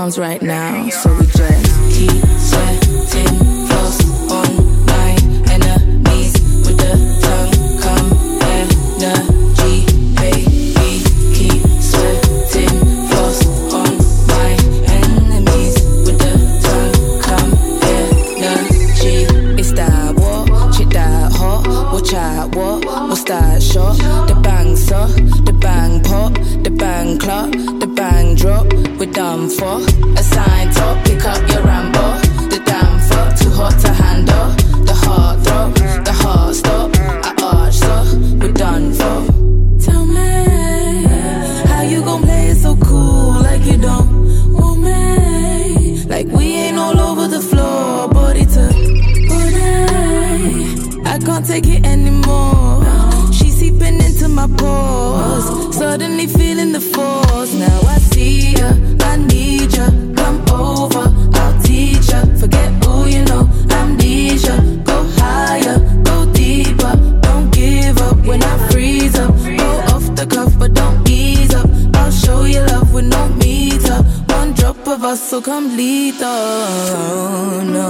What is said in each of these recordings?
arms right now. So we just keep sweating, floss on my enemies with the tongue. Come energy, baby. Keep sweating, floss on my enemies with the tongue. Come energy. It's that what? Shit that hot? Watch out, what? What's that shot? The bang suck, the bang pop, the bang clock, the bang drop. We're done for. A sign top, pick up your Rambo. The damn fuck, too hot to handle. The heart drop, the heart stop. I arch so, we're done for. Tell me, how you gon' play it so cool, like you don't want me? Like we ain't all over the floor, body to body. I can't take it anymore. She's seeping into my pores, suddenly feeling the force. Now I see ya, I need ya. Come over, I'll teach ya. Forget who you know, amnesia. Go higher, go deeper. Don't give up when I freeze up. Go off the cuff, but don't ease up. I'll show you love with no meter. One drop of us, so come lethal. No.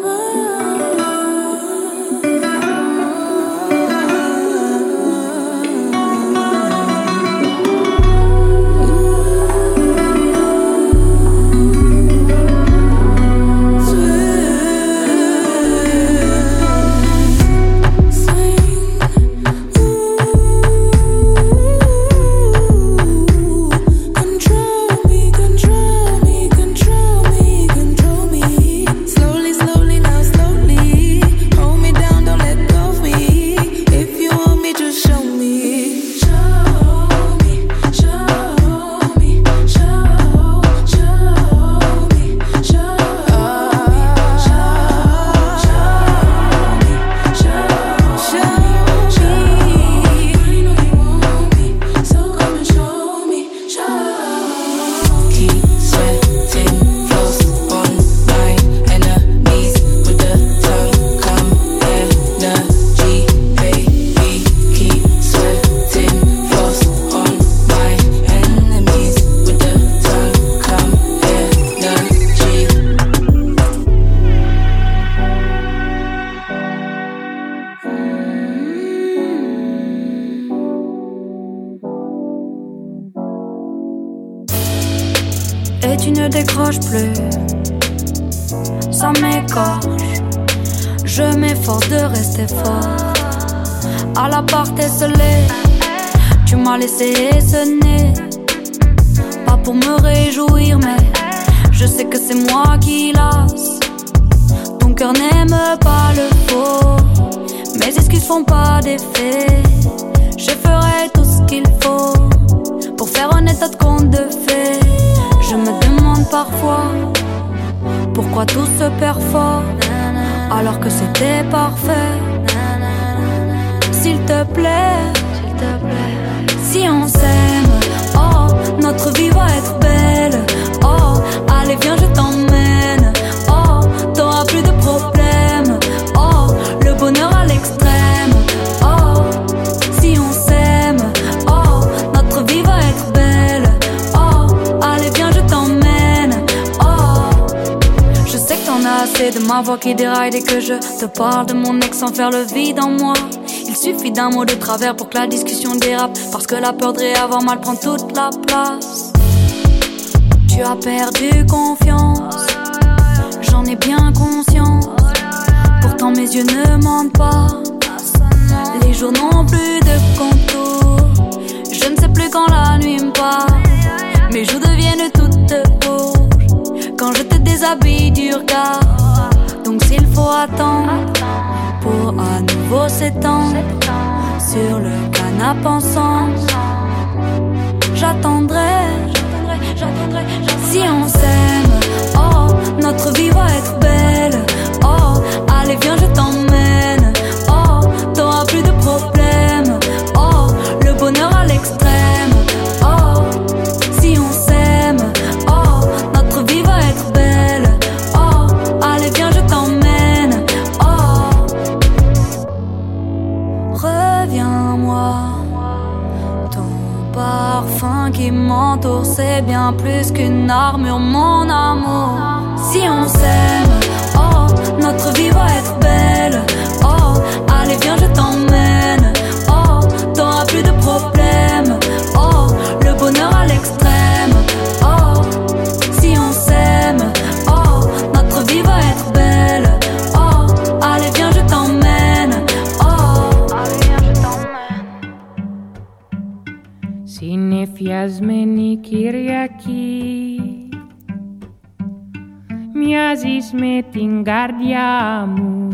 Et tu ne décroches plus, ça m'écorche. Je m'efforce de rester fort. À la part esselée, tu m'as laissé sonner. Pas pour me réjouir, mais je sais que c'est moi qui lasse. Ton cœur n'aime pas le faux, mes excuses font pas d'effet. Je ferai tout ce qu'il faut pour faire un état de compte de fait. Je me demande parfois pourquoi tout se perd fort alors que c'était parfait. S'il te plaît, si on s'aime, oh, notre vie va être belle. Oh, allez viens je t'emmène. Oh, t'auras plus de problèmes. Oh, le bonheur à l'extrême. Oh, si on s'aime, oh, notre vie va être belle. Oh, allez viens je t'emmène. Oh, je sais que t'en as assez de ma voix qui déraille dès que je te parle de mon ex sans faire le vide en moi. Il suffit d'un mot de travers pour que la discussion dérape, parce que la peur de avoir mal prend toute la place. Tu as perdu confiance, j'en ai bien conscience. Pourtant mes yeux ne mentent pas, les jours n'ont plus de contour. Je ne sais plus quand la nuit me parle, mes joues deviennent toutes rouges quand je te déshabille du regard. Donc s'il faut attendre pour à nouveau s'étendre sur le canapé ensemble, j'attendrai. Si on s'aime, oh, notre vie va être belle. Oh, allez viens je t'emmène. Oh, t'auras plus de problèmes. Oh, le bonheur à l'extrême. Oh, si on s'aime, oh, notre vie va être belle. Oh, allez viens je t'emmène. Oh, reviens-moi, ton pas. parfum qui m'entoure, c'est bien plus qu'une armure, mon amour. Si on s'aime, oh, notre vie va être belle. Oh, allez viens je t'emmène. Oh, t'auras plus de problèmes. Oh, le bonheur à l'extrême. Oh, si on s'aime, oh, notre vie va être belle. Oh, allez viens je t'emmène. Oh, allez viens je t'emmène. Συνεφιασμένη Κυριακή, μοιάζεις με την καρδιά μου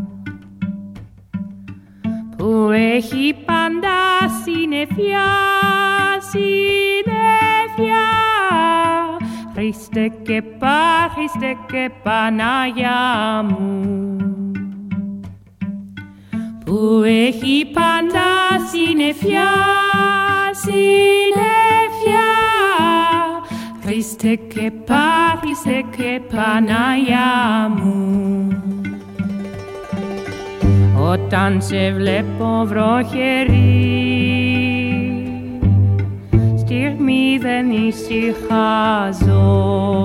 που έχει πάντα συννεφιά, συννεφιά. Χριστέ και Παναγιά μου που έχει πάντα συννεφιά, συννεφιά. Χριστέ και Παναγιά μου. Όταν σε βλέπω βροχερή, στιγμή δεν ησυχάζω.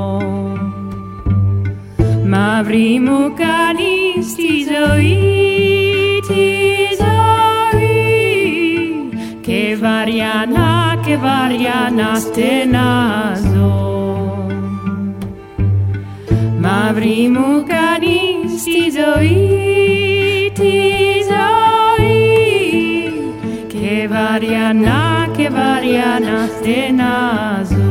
Μαύρη μου κάνεις τη ζωή, και βαριά στενάζω. Μαύρη μου κάνεις τη ζωή, και βαριά στενάζω.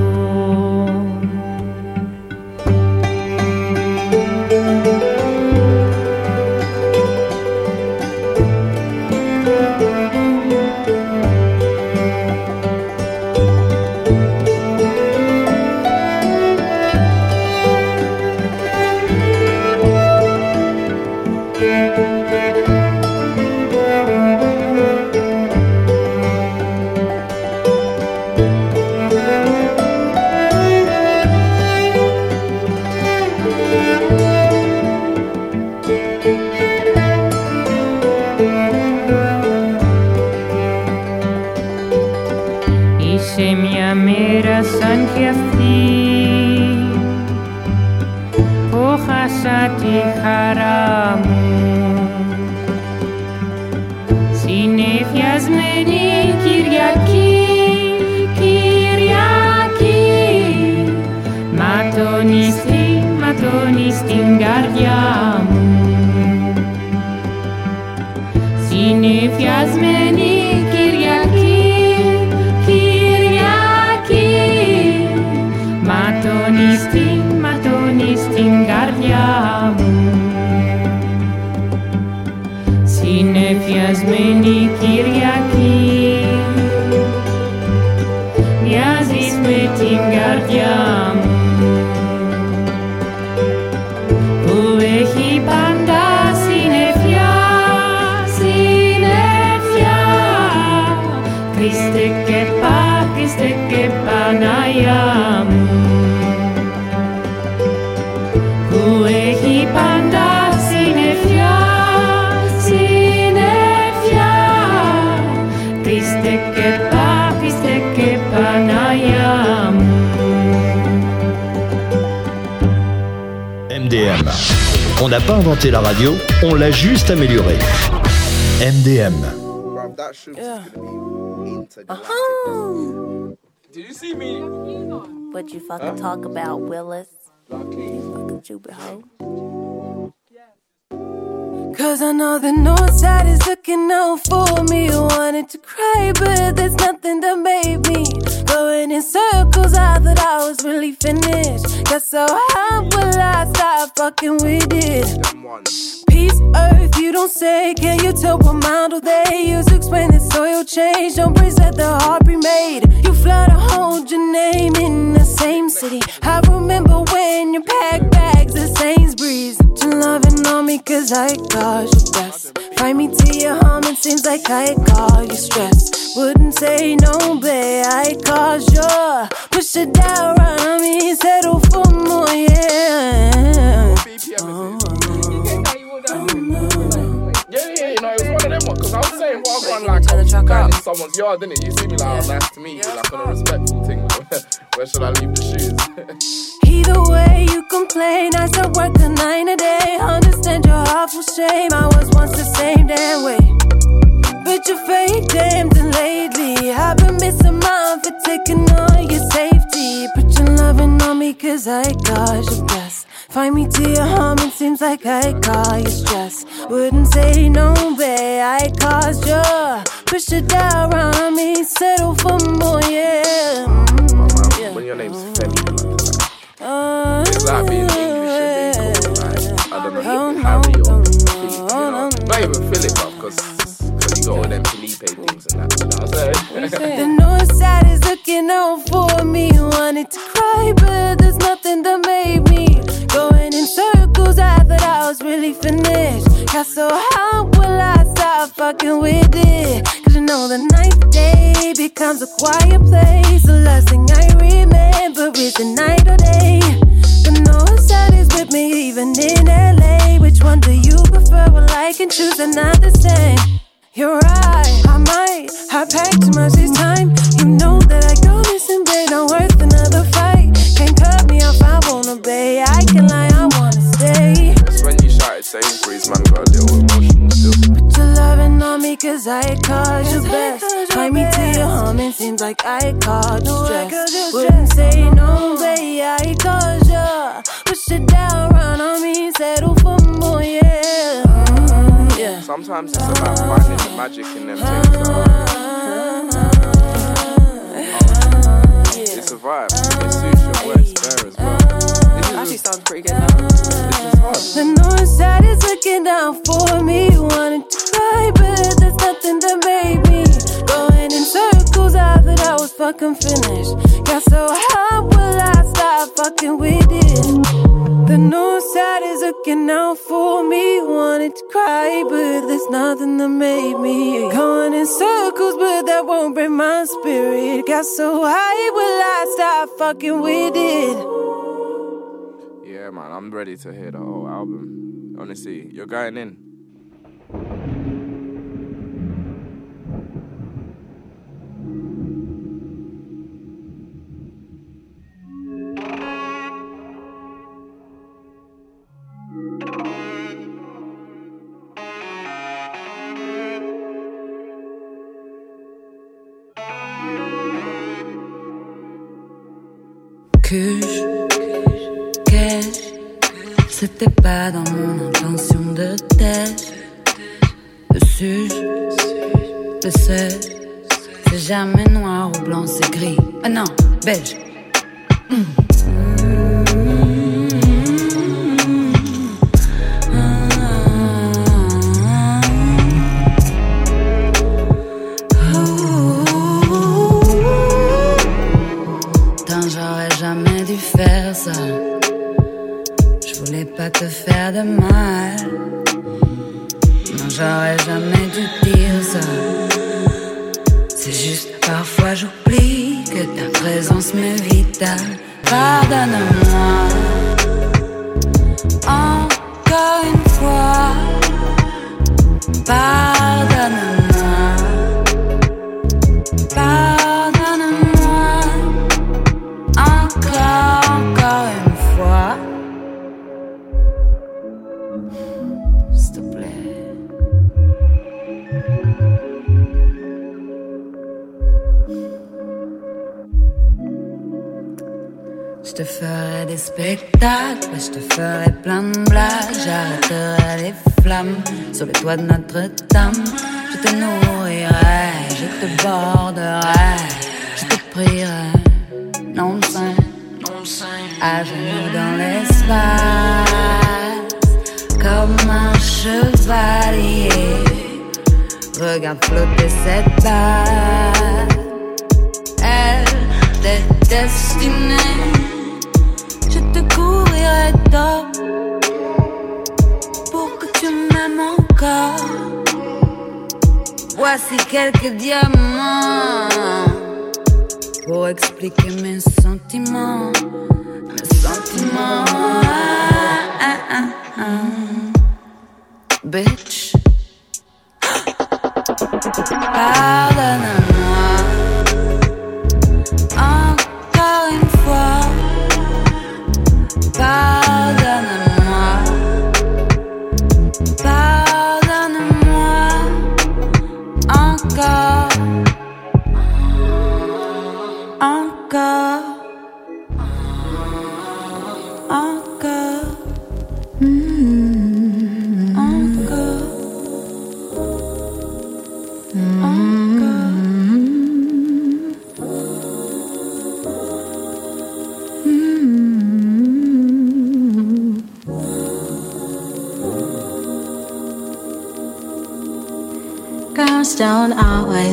Είσαι μια μέρα σαν κι αυτή που χάσα τη χαρά μου. Συνεφιασμένη Κυριακή, ματώνεις την καρδιά μου. Συνεφιασμένη Κυριακή, ματώνεις την καρδιά μου. Συνεφιασμένη Κυριακή, μοιάζεις με την καρδιά μου που έχει πάντα συννεφιά, συννεφιά. Χριστέ και Παναγιά μου που έχει πάντα συννεφιά, συννεφιά. Χριστέ και Παναγιά μου. MDM. On n'a pas inventé la radio, on l'a juste améliorée. MDM. Did you see me? What you fucking talk about, Willis? You fucking stupid hoe. Cause I know the north side is looking out for me. I wanted to cry, but there's nothing that made me going in circles. I thought I was really finished. Guess so how will I stop fucking with it? Peace, earth, you don't say. Can you tell what model they use to explain the soil change? Don't praise that the heart be made. You fly to hold your name in the same city. I remember when you packed bags at Sainsbury's. You're loving on me cause I caused you stress. Find me to your home, it seems like I caused you stress. Wouldn't say no, babe, I caused you. Push it down, run on me, settle for more, yeah. Yeah, you know, it was one of them ones. I'm saying what I'm like, I'm going in someone's yard, innit? You see me like, oh, nice to meet you, like on a respectful thing. Where should I leave the shoes? Either way, you complain. I still work a 9 a day. Understand your awful shame. I was once the same damn way. But you're fake damned and lately I've been missing mine for taking on your safety. Put your loving on me cause I cause your best. Find me to your home, it seems like I call you stress. Wouldn't say no, babe, I caused you. Push it down around me, settle for more, yeah. When your name's Femi, it's like being English and being called like, I don't know, Harry or Philip, you know? Not even Philip, because you got all them Felipe things and that, you know what I'm saying? The north side is looking out for me. Wanted to cry, but there's nothing that made me. Going in circles, I thought I was really finished. Got so how will I stop fucking with it? Cause you know the night day becomes a quiet place. The last thing I remember is the night or day. The north side is with me even in LA. Which one do you prefer? Well, I can choose, they're not the same. You're right, I might have packed too much this time. You know that I go missing, babe, not worth another fight. Can't cut me off, I wanna be. I can lie, I wanna stay. It's when you shouted Sainsbury's, man, got a little emotional still. Put your loving on me cause I caused you best. Find me to your home, it seems like I caused you stress. Wouldn't say no, babe, I caused you. Push it down, run on me, settle for more, yeah. Sometimes it's about finding the magic in them things. It's a vibe. It suits your words there as well. This actually sounds pretty good now. This is hard. The north side is looking down for me. Wanted to cry, but there's nothing that made me. Going in circles, I thought I was fucking finished. Got so how will I stop fucking with it? The north side is looking out for me. Wanted to cry, but there's nothing that made me. Going in circles, but that won't break my spirit. Got so high, will I stop fucking with it? Yeah, man, I'm ready to hear the whole album. Honestly, you're going in. C'était pas dans mon intention de tête. Le suge, le seul, c'est jamais noir ou blanc, c'est gris. Ah non, beige. J'aurais jamais dû faire ça. Je voulais pas te faire de mal. Non, j'aurais jamais dû dire ça. C'est juste parfois j'oublie que ta présence m'est vitale. Pardonne-moi. Encore une fois. Pardonne-moi. Pardonne-moi. Encore une fois. S'il te plaît. Je te ferai des spectacles, je te ferai plein de blagues. J'arrêterai les flammes sur les toits de Notre-Dame. Je te nourrirai, je te borderai, je te prierai. Non saint, à genoux dans l'espace, comme un chevalier. Regarde flotter cette balle. Elle t'est destinée. Je te couvrirai d'or pour que tu m'aimes encore. Voici quelques diamants pour expliquer mes sentiments. Mes sentiments. Bitch.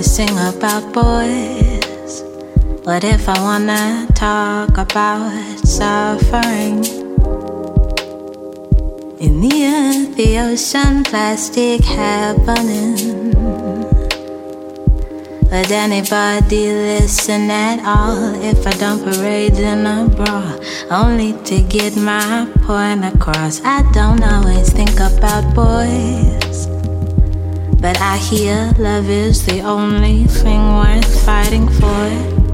always sing about boys. What if I wanna talk about suffering? In the earth, the ocean, plastic happening. Would anybody listen at all if I don't parade in a bra? Only to get my point across. I don't always think about boys, but I hear love is the only thing worth fighting for.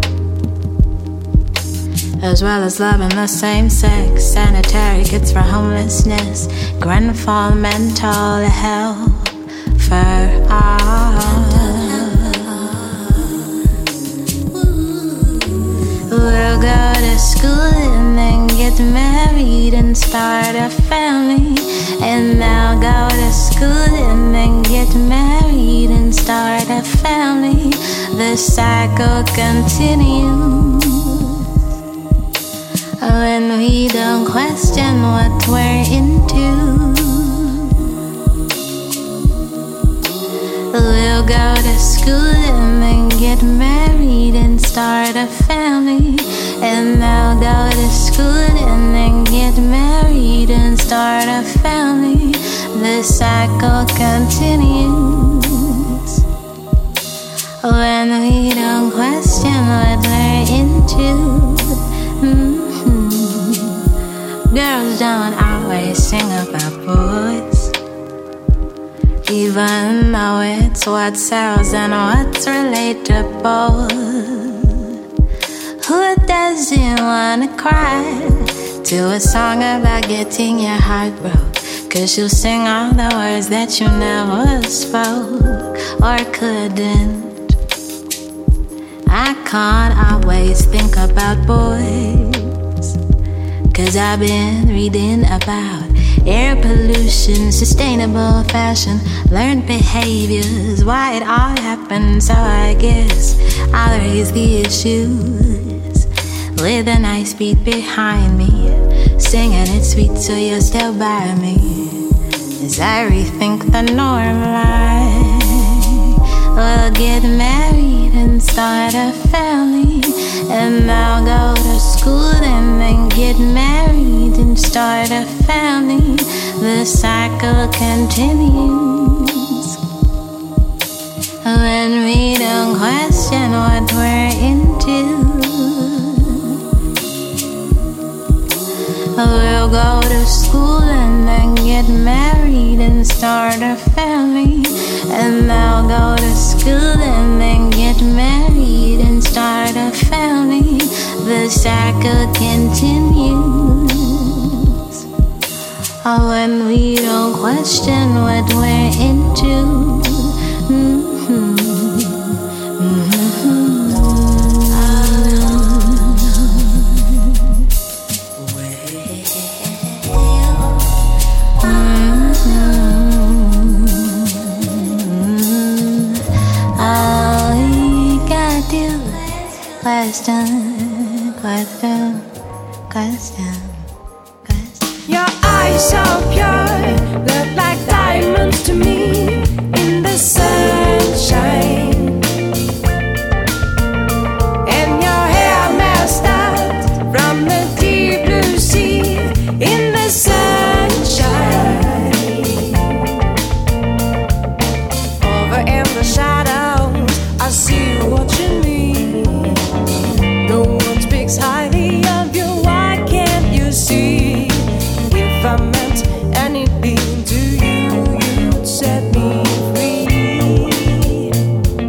As well as loving the same sex, sanitary kits for homelessness, Grenfell mental health for all. We'll go to school and then get married and start a family. And they'll go to school and then get married and start a family. The cycle continues when we don't question what we're into. We'll go to school and then get married and start a family. And they'll go to school and then get married and start a family. The cycle continues when we don't question what we're into. Girls don't always sing about boys, even though it's what sells and what's relatable. Who doesn't wanna cry to a song about getting your heart broke? 'Cause you'll sing all the words that you never spoke or couldn't. I can't always think about boys, 'cause I've been reading about air pollution, sustainable fashion, learned behaviors, why it all happened. So I guess I'll raise the issues with a nice beat behind me, singing it sweet so you're still by me as I rethink the norm life. We'll get married and start a family, and I'll go to school and then get married and start a family. The cycle continues when we don't question what we're into. We'll go to school and then get married and start a family. And they'll go to school and then get married and start a family. The cycle continues when we don't question what we're into. Question. Your eyes so pure, look like diamonds to me in the sunshine. And your hair messed up from the deep blue sea in the sunshine. Over in the shadows, I see you watching me. No one speaks highly of you, why can't you see? If I meant anything to you, you'd set me free.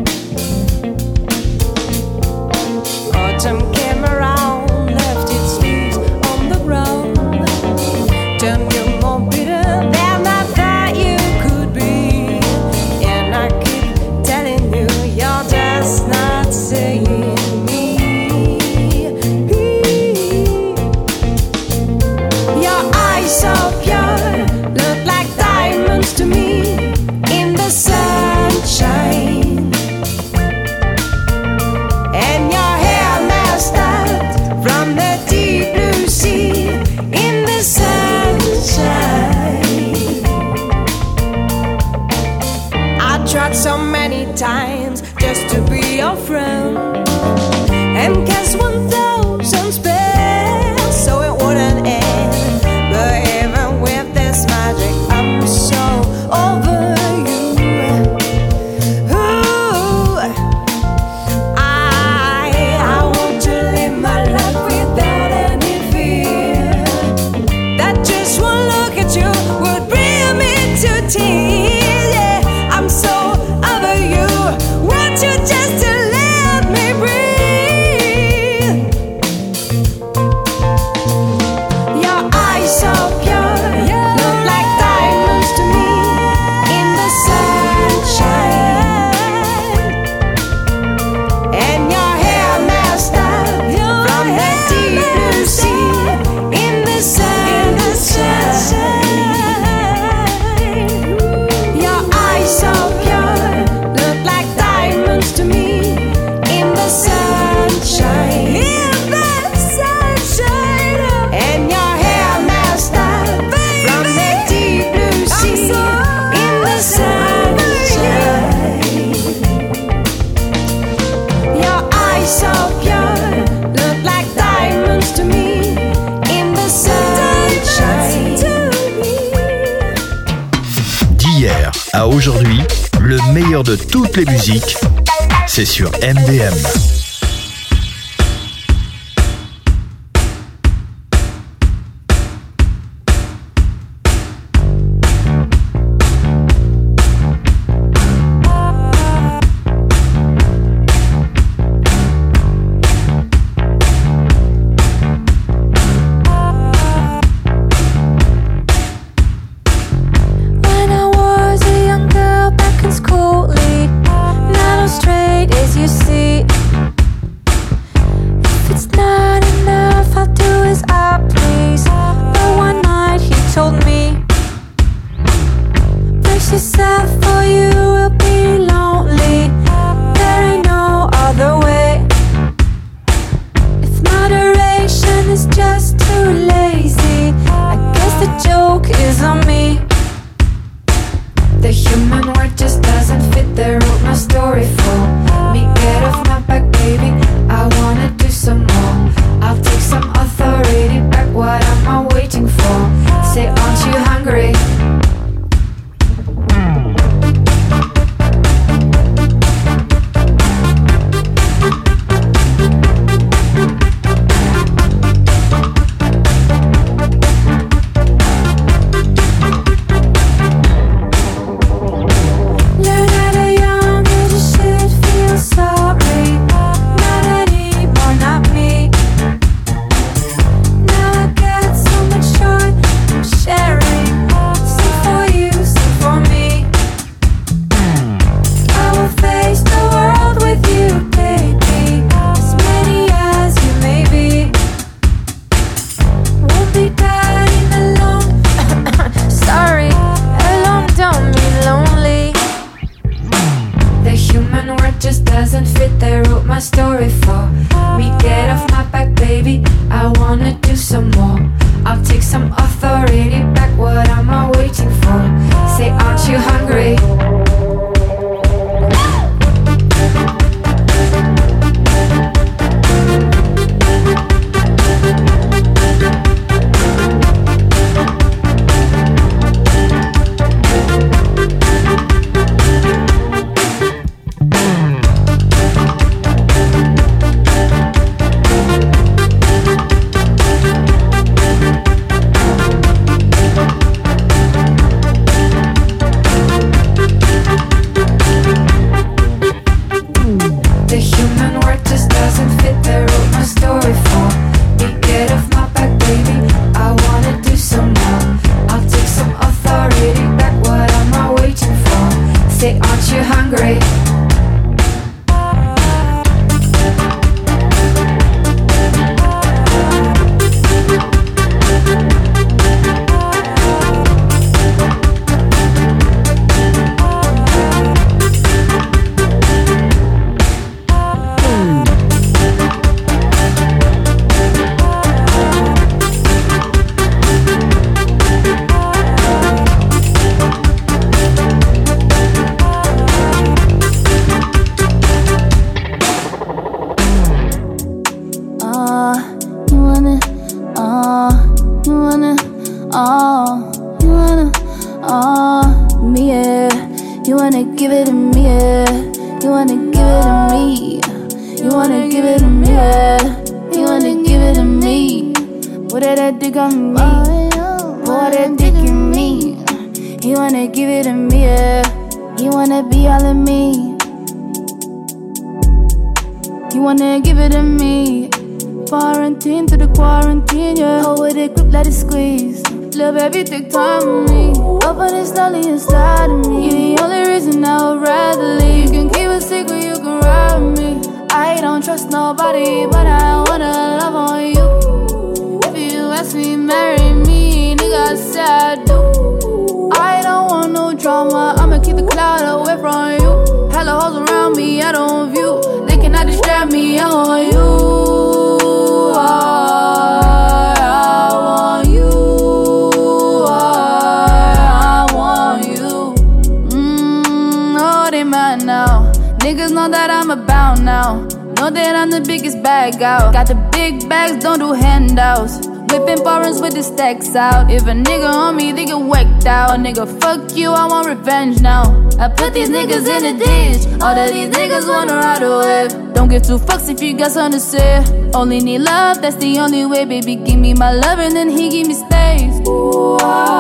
Aujourd'hui, le meilleur de toutes les musiques, c'est sur MDM. Got the big bags, don't do handouts. Whipping foreigns with the stacks out. If a nigga on me, they get whacked out. A nigga, fuck you, I want revenge now. I put these niggas in the ditch. All of these niggas wanna ride away. Don't give two fucks if you got something to say. Only need love, that's the only way. Baby, give me my love and then he give me space. Ooh,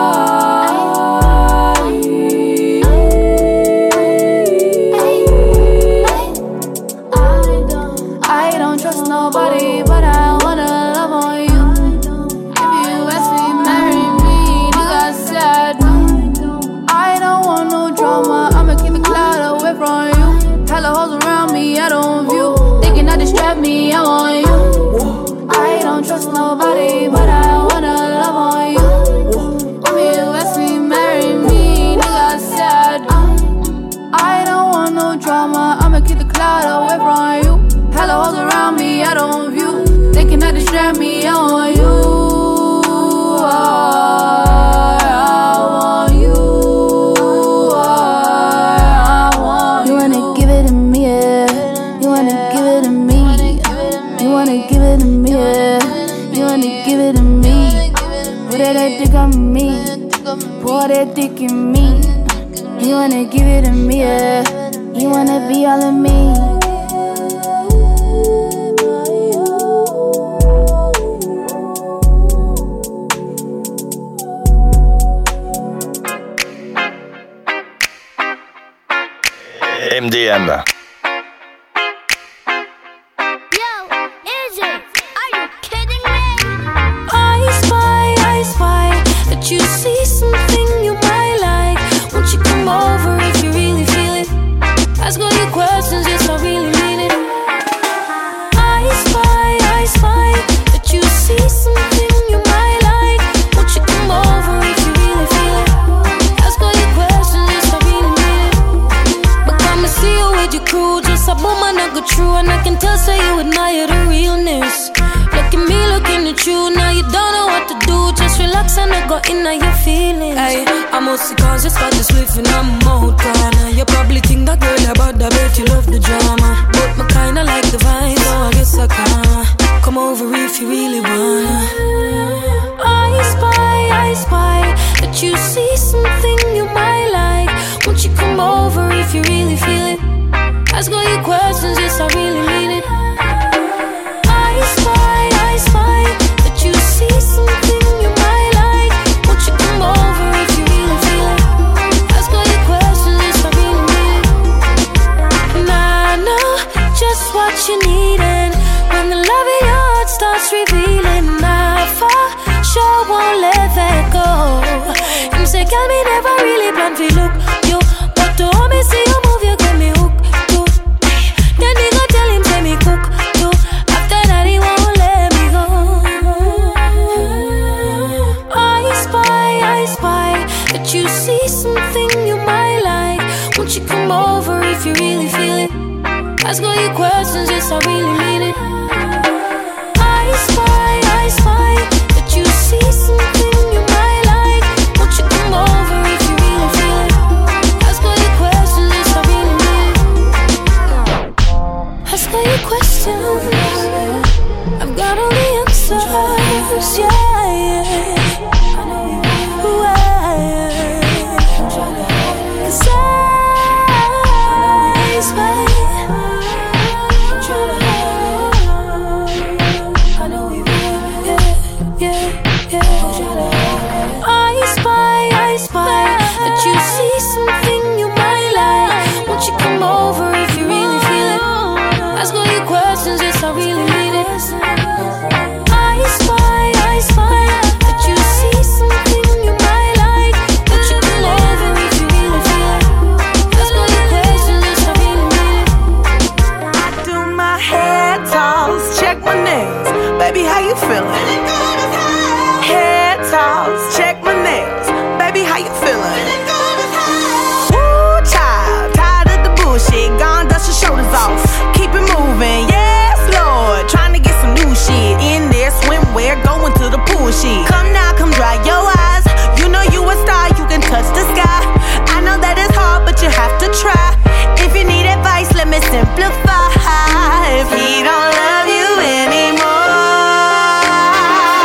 I don't trust nobody, but I wanna love on you. If you ask me, marry me, nigga, I said I don't want no drama, I'ma keep the cloud away from you. Hella hoes around me, I don't view. They cannot distract me, I want you. I don't trust nobody, but I wanna love on you. If you ask me, marry me, nigga, I said I don't want no drama, I'ma keep the cloud away from you. Hella hoes around me, I don't view. They cannot distract me, I want you. I want you. I want you. You wanna give it to me, yeah. You wanna give it to me. You wanna give it to me, yeah. You wanna give it to me. Put that dick on me. Pour that dick in me. You wanna give it to me, yeah. You wanna be all of me. MDM. You see something you might like. Won't you come over if you really feel it? Ask all your questions, yes, I really mean it. I spy that you see something you might like. Won't you come over if you really feel it? Ask all your questions, yes, I really mean it. But come and see you with your crew, just a woman I go true, and I can tell so you admire the realness. Look at me, looking at you, now you don't know what to do. Just relax and I got in your feelings. Ay, I'm mostly conscious, got this swift and I'm out corner. You probably think that girl about that, bet you love the drama. But me kinda like the vibe, so I guess I can. Come over if you really wanna. I spy that you see something you might like. Won't you come over if you really feel it? Ask all your questions, yes, I really mean it. I spy that you see something you might like. Won't you come over if you really feel it? Ask all your questions, yes, I really mean it. Nah, I know just what you need, and when the love in your heart starts revealing, I for sure won't let that go. Him say, girl, me never really plan to look you, but to hold me, see you move, you get me hooked too. Then he go tell him, say me cook too. After that he won't let me go. I spy that you see something you might like. Won't you come over if you really feel it? Ask all your questions, yes, I really mean it. I spy that you see something you might like. Won't you come over if you really feel it? Ask all your questions, yes, I really mean it. Ask all your questions, I've got all the answers, yeah. Come now, come dry your eyes. You know you a star, you can touch the sky. I know that it's hard, but you have to try. If you need advice, let me simplify. If he don't love you anymore,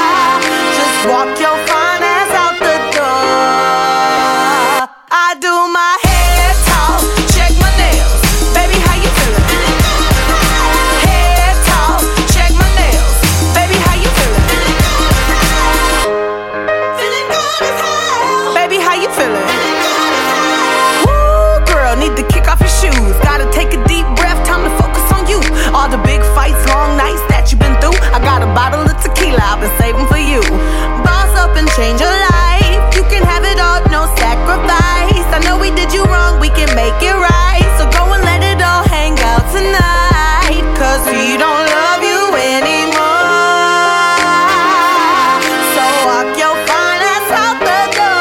don't love you anymore. So walk your fine ass out the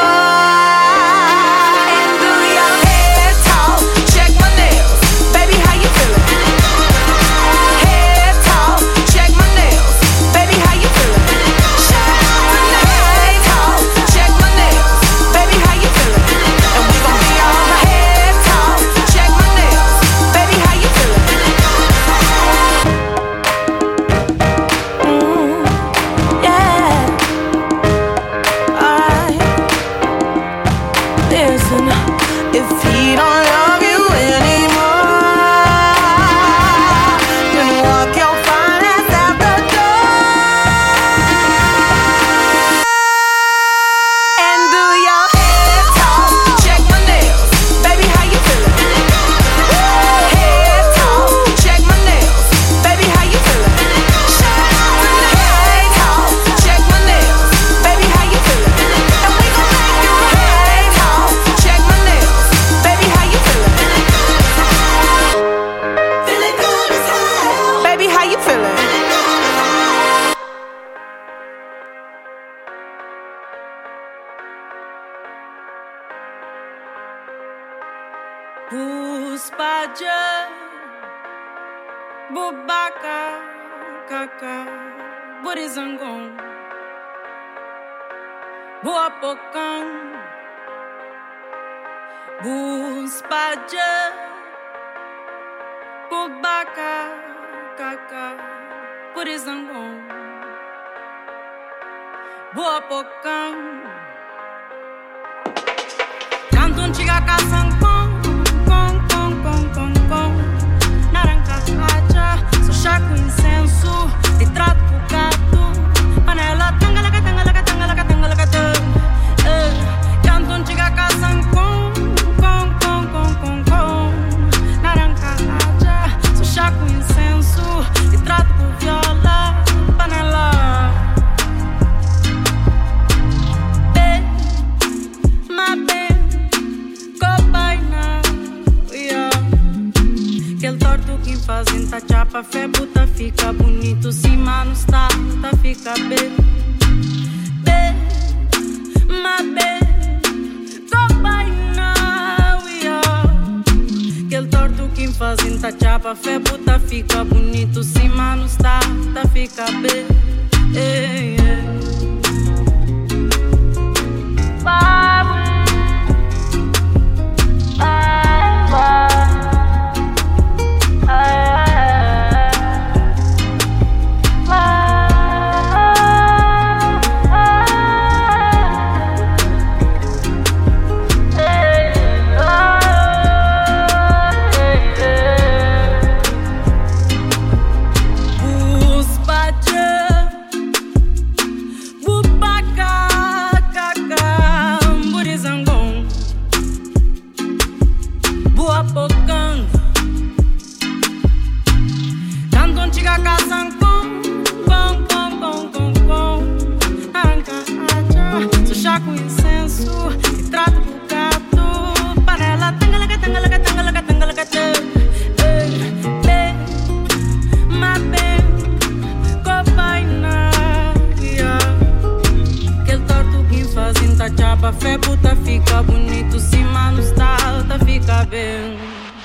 door and do your head talk. Check my nails, baby, how you feeling? Head talk, check my nails, baby, how you feeling? Head talk, check my nails, baby, how you feeling? And we gon' be all head talk, check my nails, baby, how you feeling? Yeah. Alright. Listen, if he don't love you anymore, then walk your fine ass out the door and do your head talk. Check my nails, baby, how you feeling? Head talk, check my nails, baby, how you feeling? Head talk, check my nails, baby, how you feeling? And we gon' make you head talk, check my nails, baby, how you feeling? Feeling good as hell, baby, how you feeling? Puspaja, Bubaka, Kaka, Burizangon, Buapokang, Puspaja, Bubaka, Kaka, Burizangon, Buapokang, Cantun Chiga Kasangkong. Naranja raja, sou chá com incenso, te trato com gato, panela tangalaca, tangalaca, tangalaca, tangalaca, canto antiga casang com, naranja raja, sou chá com incenso, te trato com viola, panela. Aquele torto que fazem tá chapa, fé buta, fica bonito, se mano está, tá fica bem. Aquele torto que fazem tá chapa, fé buta, fica bonito, se mano está, tá fica bem. Fé puta fica bonito, se mano está alta fica bem.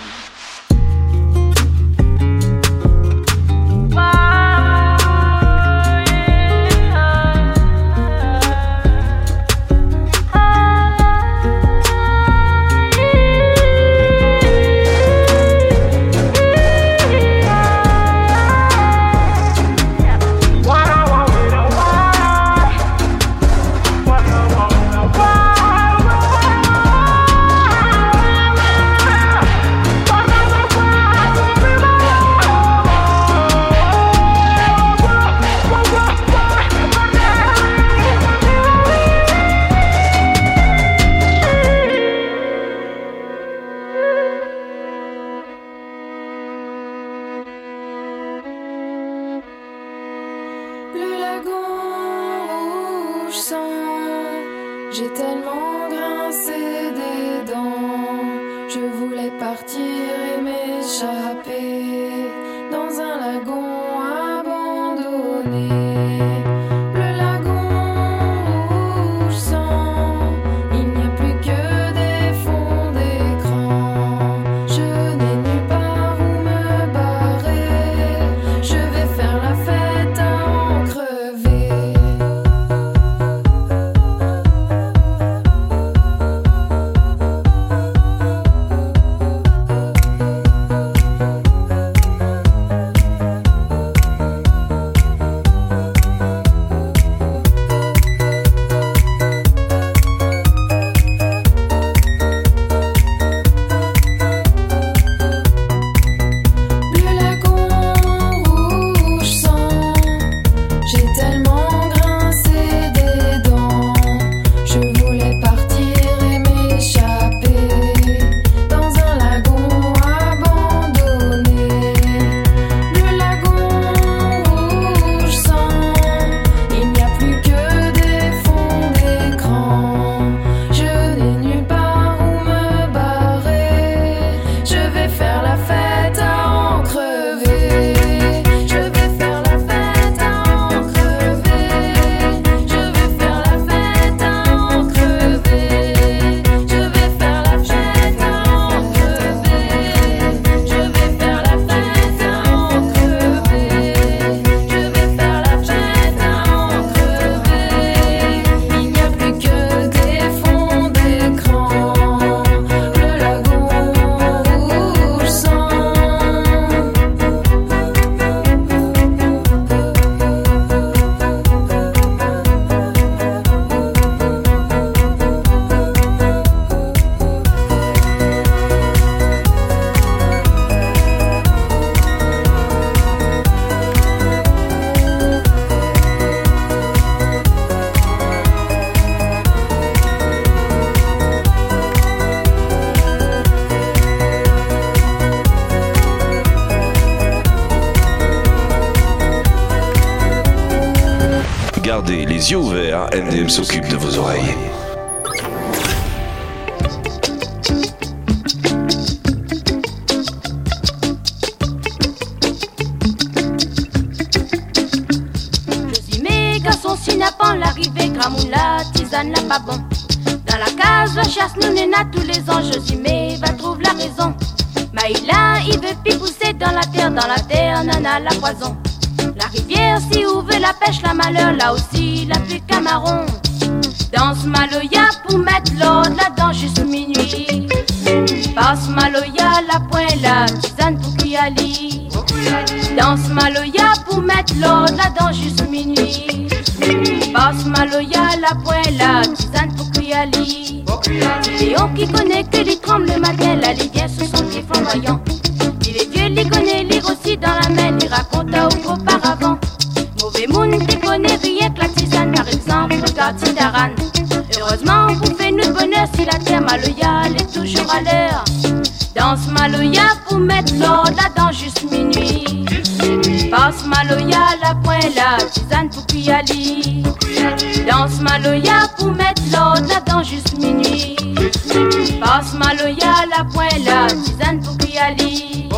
J'ai tellement grincé des dents. Je voulais partir et m'échapper dans un lagon Gardez les yeux ouverts, MDM s'occupe de vos oreilles. Je suis méga son sinapan, l'arrivée, gramoula, tisane, la pas bon. Dans la case, la chasse, nous néna tous les ans. Je suis mais va trouve la raison. Maïla, il veut pis pousser dans la terre, nana, la poison. La rivière, si ouvre la pêche, la malheur, là aussi, la pluie camaron. Danse maloya pour mettre l'ordre là-dedans juste minuit. Passe maloya, la pointe là, tisane pour Kuyali. Danse maloya pour mettre l'ordre là-dedans juste minuit. Passe maloya, la pointe là, tisane pour Kuyali. Léon qui connaît que les tremble le matin, la livière sous son pied flamboyant. Il est vieux, il connaît lire aussi dans la main, il raconte auparavant. Mauvais monde, tu connais rien que la tisane, par exemple, regarde Tidaran. Heureusement, vous faites nous bonheur si la terre maloya, elle est toujours à l'heure. Danse maloya pour mettre l'ordre là-dedans juste minuit. Passe maloya, la pointe là, tisane pour Kuyali. Danse maloya pour mettre l'ordre là-dedans juste minuit. Passe maloya, la pointe là, tisane pour Kuyali.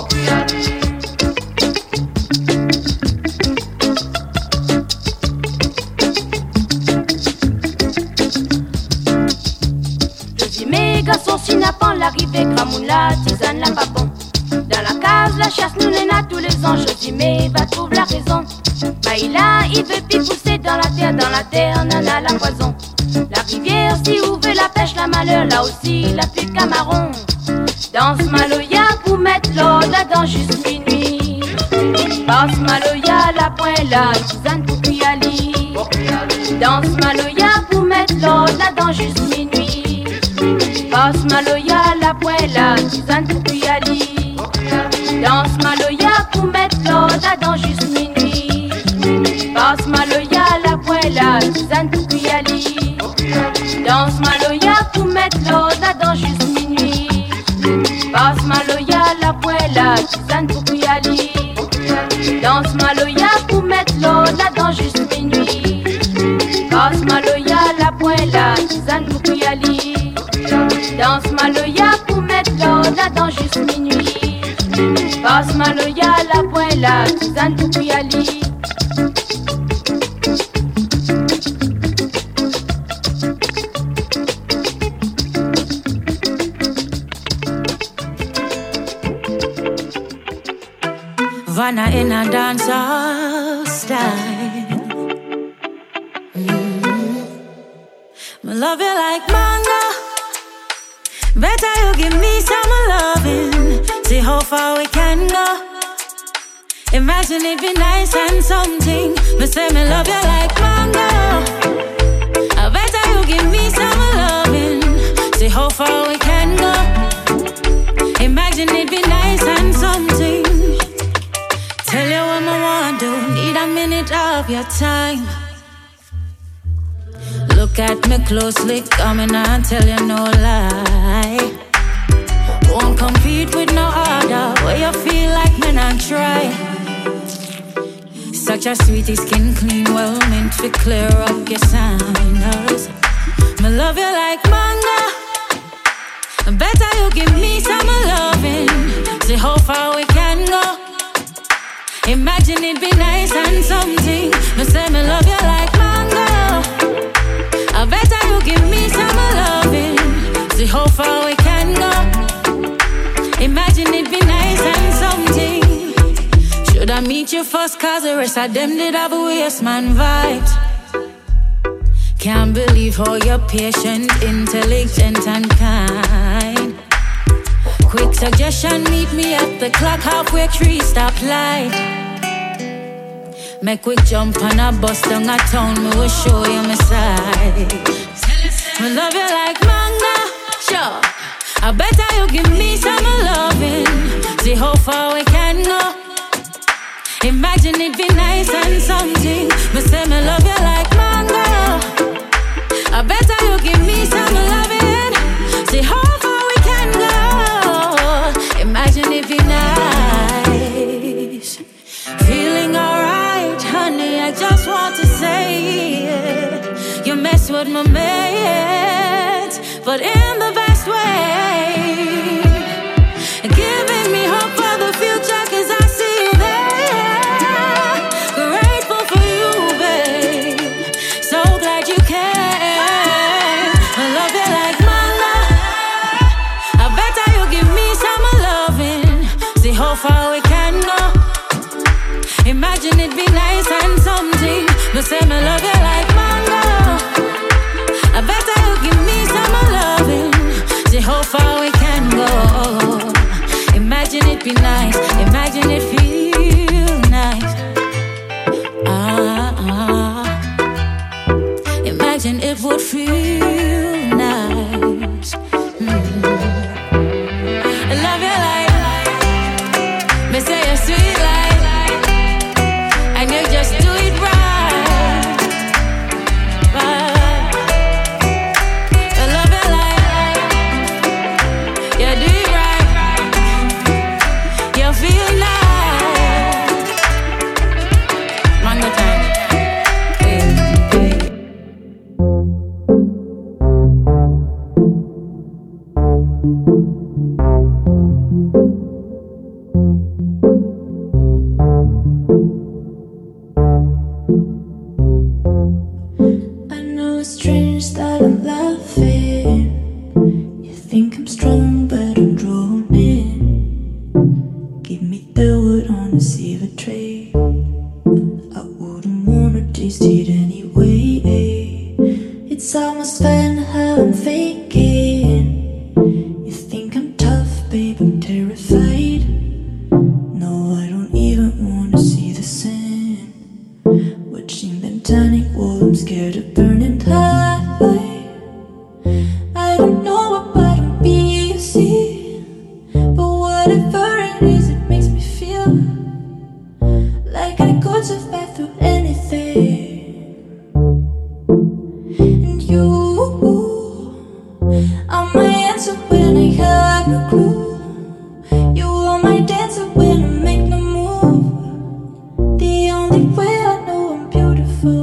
Je dis méga son sinapan, l'arrivée, gramoula, tisane, la pas bon. Dans la case, la chasse, nous néna tous les ans. Je dis mais va trouve la raison. Maïla, il veut pis pousser dans la terre, nana, la poison. La rivière, si ouvre la pêche, la malheur, là aussi, la pluie camaron. Danse maloya pour mettre l'ordre là-dedans juste minuit. Passe maloya, la pointe là, tisane pour Kuyali. Danse maloya pour mettre l'ordre là-dedans juste minuit. Passe maloya, la pointe là, tisane pour Kuyali. Danse maloya pour mettre l'ordre là-dedans juste minuit. Passe maloya, la pointe là, tisane pour Kuyali. Danse maloya pour mettre l'ordre là-dedans juste minuit. Passe maloya, la pointe là, tisane pour Kuyali. Danse maloya pour mettre l'ordre là-dedans juste minuit. Passe maloya, la pointe là, tisane pour Kuyali. Danse maloya pour mettre l'ordre là-dedans juste minuit. Passe maloya, la pointe là, tisane pour Kuyali. soft style. I love you like mango. Better you give me some loving. See how far we can go. Imagine it be nice and something. Me say me love you like mango. I better you give me some loving. See how far we can go. Imagine it be nice and something. Tell you what I want to. Need a minute of your time. Look at me closely, coming and tell you no lie. Won't compete with no other. Where you feel like me and try. Such a sweetie, skin clean, well meant to clear up your sinus. Me love you like mango. Better you give me some loving. See how far we can go. Imagine it be nice and something. Me say me love you like mango. I better you give me some loving. See how far we can go. Imagine it be nice and something. Should I meet you first, cause the rest of them did have a waste man vibes. Can't believe how you're patient, intelligent and kind. Quick suggestion, meet me at the clock, halfway 3 stoplight. Make quick jump on a bus down a town, me will show you my side. Me love you like mango, sure. I better you give me some loving. See how far we can go. Imagine it be nice and something. Me say me love you like mango. I better you give me some loving. See how far we can go. Imagine it be nice. Feeling alright, honey, I just want to say it. You mess with my mates, but in the best way. Giving me hope for the future, cause I see you there. Grateful for you, babe. So glad you came. I love you like mango. I better you give me some loving. See how far we can go. Imagine it be nice and something. Me say me love you like mango. I better you give me some loving. See how far we can go. Imagine it be nice. Imagine it feel nice. Imagine it would feel nice. I love you like. Me say you're sweet like. And you just do it right. I love you like. You do it right. You feel nice. Mango time. I know it's strange that I'm laughing. You think I'm strong, but I'm drawn in. Give me the wood on a silver tray. I wouldn't wanna taste it anyway. It's almost fun how I'm thinking. You think I'm tough, babe, I'm terrified. No, I don't even wanna see the sun. Watching them turning while I'm scared of burning high. I don't know what bottom be, you see. But whatever it is, it makes me feel like I could survive through anything. And you are my answer when I have no clue. You are my dancer when I make no move. The only way I know I'm beautiful.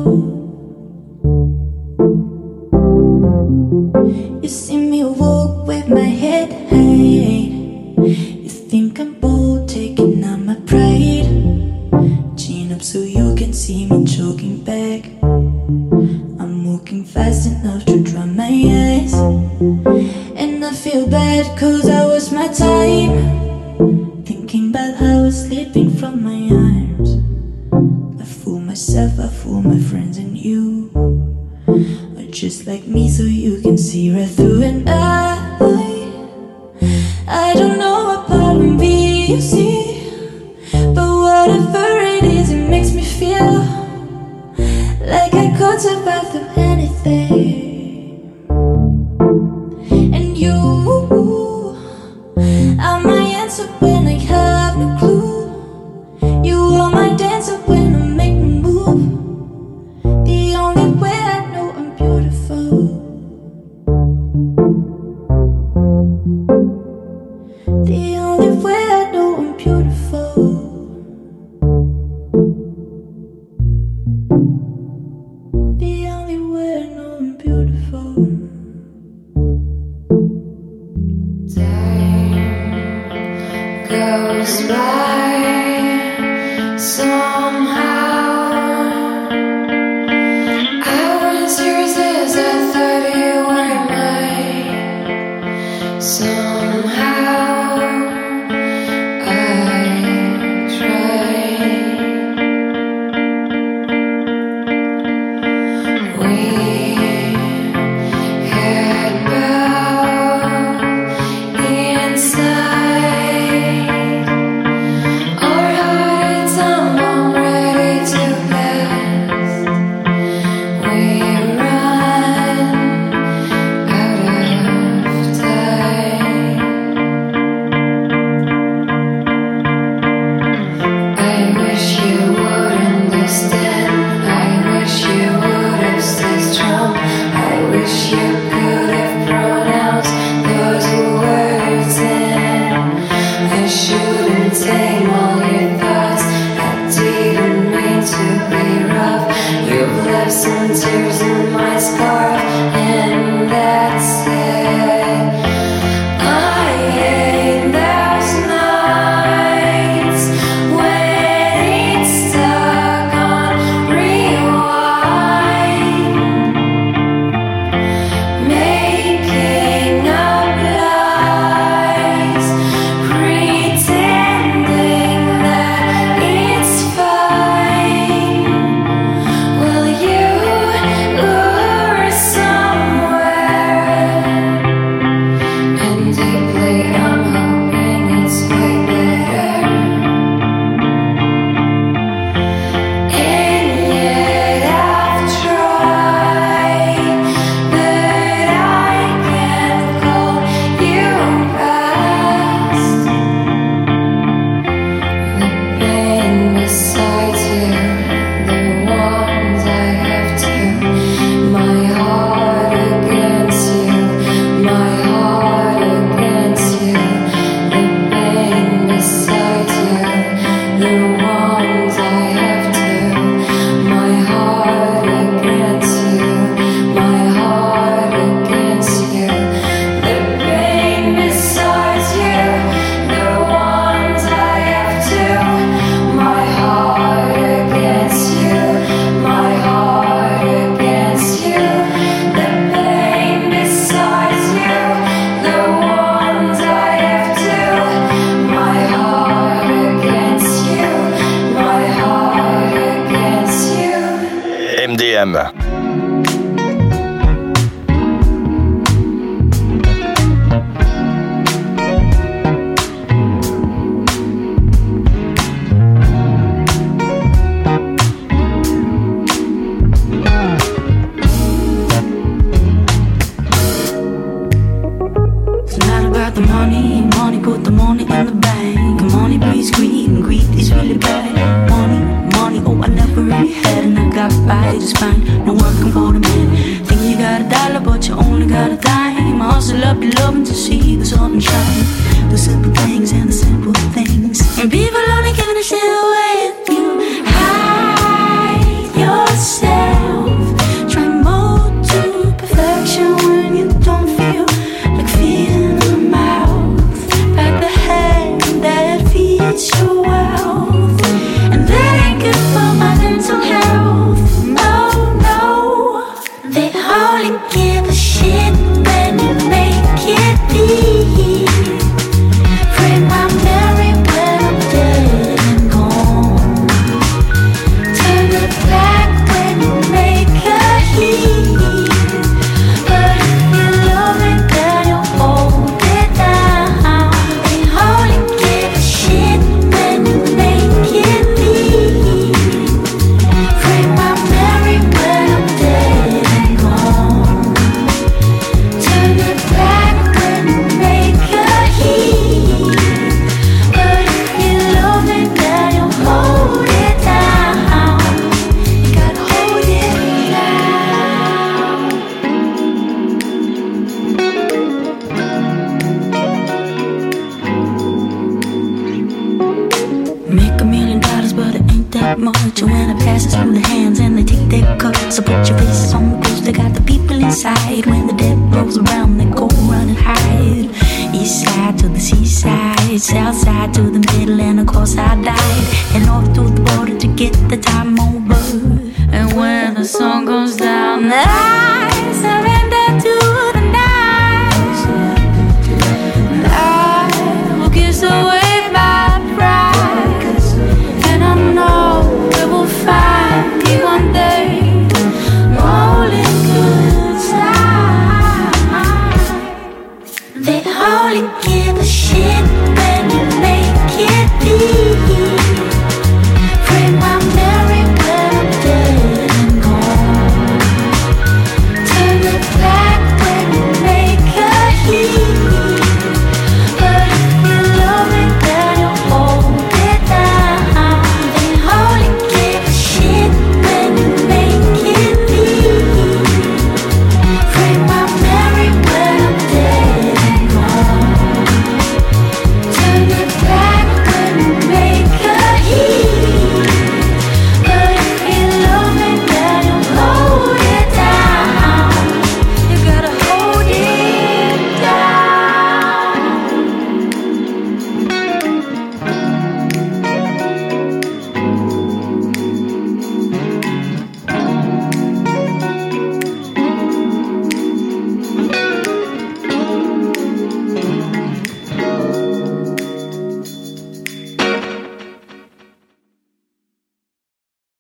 You see me walk with my head high. You think I'm bold, taking out my pride. Chin up so you can see me choking back. I'm walking fast enough to dry my eyes. And I feel bad cause I waste my time thinking about how I was slipping from my arms. myself, I fool my friends, and you are just like me, so you can see right through. And I don't know what part of me you see, but whatever it is, it makes me feel like I could survive through anything. And you are my answer when I have no clue. You are my dancer when I make me move. The only way I know I'm beautiful. The only way I know I'm beautiful. The only way I know I'm beautiful. Time goes by somehow. I was yours as I thought you were mine. Somehow I tried. We had bowed inside. Our hearts are ready to blast. We run out of time. I wish you would understand. I wish you would have stayed strong. I wish you could have pronounced those words in. I shouldn't take all your thoughts. I didn't mean to be rough. You've left some tears in my scarf, and that's it. I hate those nights when it's stuck on rewind, making up lies, pretending that it's fine. Will you lure somewhere? And deeply I'm hoping it's way better. And yet I've tried, but I can't call you past. The pain beside you, the ones I have to. My heart against you, my heart against you. The pain beside you, the ones I have to. My heart against you, my heart against you. The pain beside you, the ones I have to. My heart against you, my heart against you. The pain beside you, the ones I have to. My heart against you, my heart against you. MDM. It's not about the money, money, put the money in the bank. Money breeds greed, and greed is really bad. Money, money, oh I never really had, and I got by just fine. No working for the man. Think you got $1, but you only got a dime. I hustle up your loving to see the sun shine. The simple things and the simple things. And people only gonna share with you. Hide yourself. Try more to perfection when you don't feel like feeling the mouth. Back the hand that feeds your wealth. And that ain't good for my mental health. No, no. They only give a shit when you make it deep. Pray my Mary when I'm dead and gone. Turn the glasses through the hands and they take their cuts. So put your face on the poster, got the people inside. When the dead rolls around, they go run and hide. East side to the seaside, south side to the middle, and of course I died. And north to the border to get the time over. And when the sun goes down,